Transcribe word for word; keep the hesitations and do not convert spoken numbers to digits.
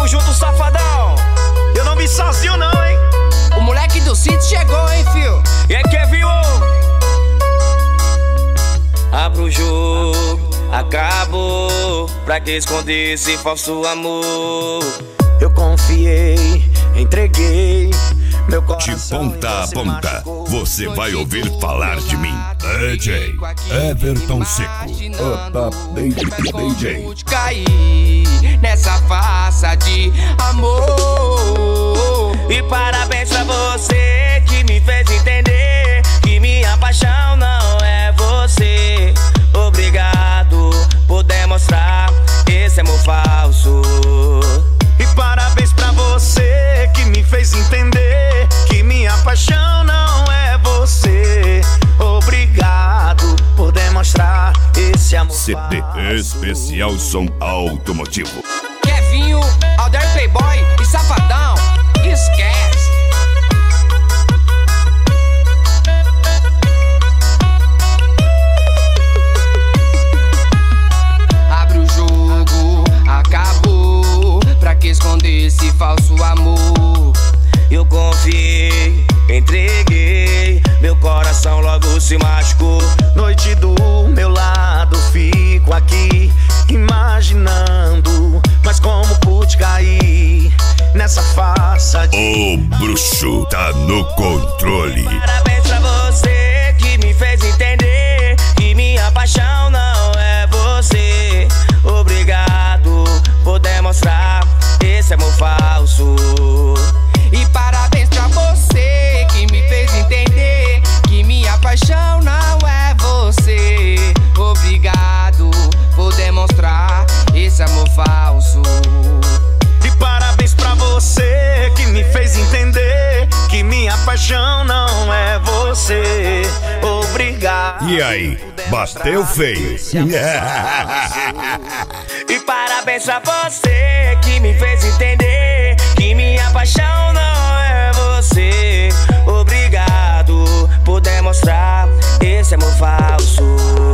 junto, safadão. Eu não vim sozinho não, hein. O moleque do sítio chegou, hein, fio. E aí, quer viu? Abra o jogo, acabou. Pra que esconder esse falso amor? Eu confiei, entreguei meu coração. De ponta a ponta, você vai ouvir falar de mim. D J Everton Seco. Opa, D J. Cair nessa farsa de amor. E parabéns pra você que me fez entender que minha paixão não é você. Obrigado por demonstrar esse amor falso. E parabéns pra você que me fez entender que minha paixão não é você. Obrigado por demonstrar esse amor C D falso. Especial Som Automotivo. Kevinho, Alder Playboy e Safadão, esquece. Abre o jogo, acabou. Pra que esconder esse falso amor? Eu confiei, entreguei, meu coração logo se machucou. Noite do meu lado, fico aqui imaginando, mas como pude cair nessa farsa de... O bruxo tá no controle. Parabéns pra você que me fez entender que minha paixão não é você. Obrigado por demonstrar esse amor falso. E parabéns pra você que me fez entender que minha paixão não é você. Obrigado por demonstrar esse amor falso. E parabéns pra você que me fez entender que minha paixão não é você. Obrigado. E aí, bateu feio. E parabéns pra você que me fez entender que minha paixão não é você. Obrigado por demonstrar esse amor falso.